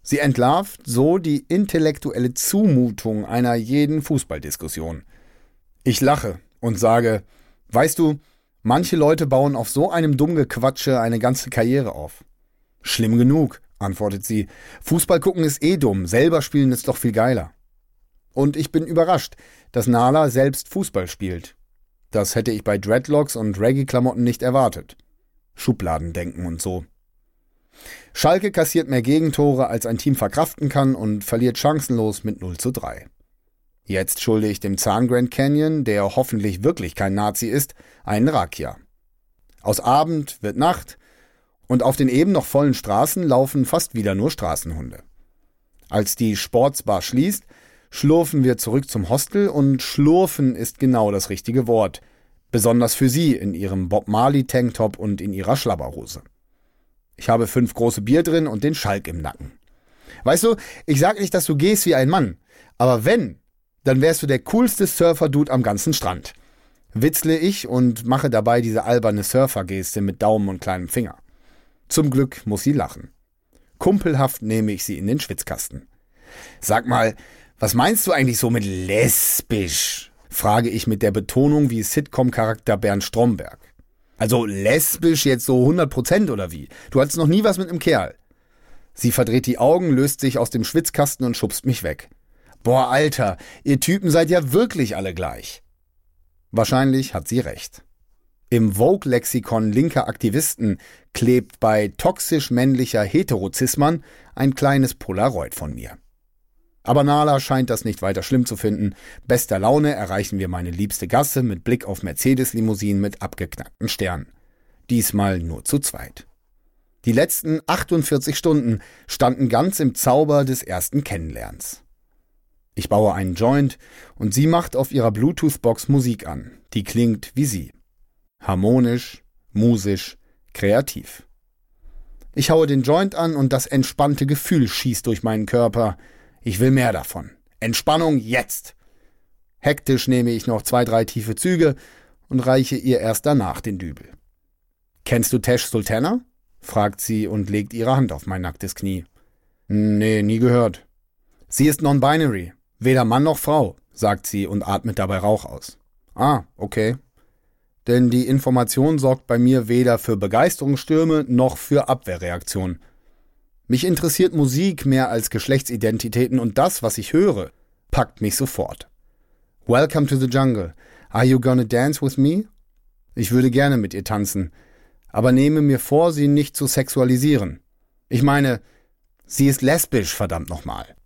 Sie entlarvt so die intellektuelle Zumutung einer jeden Fußballdiskussion. Ich lache und sage, weißt du, manche Leute bauen auf so einem Dummgequatsche eine ganze Karriere auf. Schlimm genug, antwortet sie. Fußball gucken ist eh dumm, selber spielen ist doch viel geiler. Und ich bin überrascht, dass Nala selbst Fußball spielt. Das hätte ich bei Dreadlocks und Reggae-Klamotten nicht erwartet. Schubladendenken und so. Schalke kassiert mehr Gegentore, als ein Team verkraften kann und verliert chancenlos mit 0:3. Jetzt schulde ich dem Zahn Grand Canyon, der hoffentlich wirklich kein Nazi ist, einen Rakia. Aus Abend wird Nacht und auf den eben noch vollen Straßen laufen fast wieder nur Straßenhunde. Als die Sportsbar schließt, schlurfen wir zurück zum Hostel und schlurfen ist genau das richtige Wort. Besonders für sie in ihrem Bob Marley Tanktop und in ihrer Schlabberhose. Ich habe 5 große Bier drin und den Schalk im Nacken. Weißt du, ich sag nicht, dass du gehst wie ein Mann, aber wenn, dann wärst du der coolste Surfer-Dude am ganzen Strand. Witzle ich und mache dabei diese alberne Surfer-Geste mit Daumen und kleinem Finger. Zum Glück muss sie lachen. Kumpelhaft nehme ich sie in den Schwitzkasten. Sag mal, was meinst du eigentlich so mit lesbisch? Frage ich mit der Betonung wie Sitcom-Charakter Bernd Stromberg. Also lesbisch jetzt so 100% oder wie? Du hattest noch nie was mit einem Kerl. Sie verdreht die Augen, löst sich aus dem Schwitzkasten und schubst mich weg. Boah, Alter, ihr Typen seid ja wirklich alle gleich. Wahrscheinlich hat sie recht. Im Vogue-Lexikon linker Aktivisten klebt bei toxisch männlicher Heterozisman ein kleines Polaroid von mir. Aber Nala scheint das nicht weiter schlimm zu finden. Bester Laune erreichen wir meine liebste Gasse mit Blick auf Mercedes-Limousinen mit abgeknackten Sternen. Diesmal nur zu zweit. Die letzten 48 Stunden standen ganz im Zauber des ersten Kennenlernens. Ich baue einen Joint und sie macht auf ihrer Bluetooth-Box Musik an. Die klingt wie sie. Harmonisch, musisch, kreativ. Ich haue den Joint an und das entspannte Gefühl schießt durch meinen Körper. Ich will mehr davon. Entspannung jetzt! Hektisch nehme ich noch 2, 3 tiefe Züge und reiche ihr erst danach den Dübel. »Kennst du Tesh Sultana?« fragt sie und legt ihre Hand auf mein nacktes Knie. »Nee, nie gehört.« »Sie ist non-binary, weder Mann noch Frau«, sagt sie und atmet dabei Rauch aus. »Ah, okay.« Denn die Information sorgt bei mir weder für Begeisterungsstürme noch für Abwehrreaktionen. Mich interessiert Musik mehr als Geschlechtsidentitäten und das, was ich höre, packt mich sofort. »Welcome to the jungle. Are you gonna dance with me?« Ich würde gerne mit ihr tanzen, aber nehme mir vor, sie nicht zu sexualisieren. Ich meine, sie ist lesbisch, verdammt nochmal.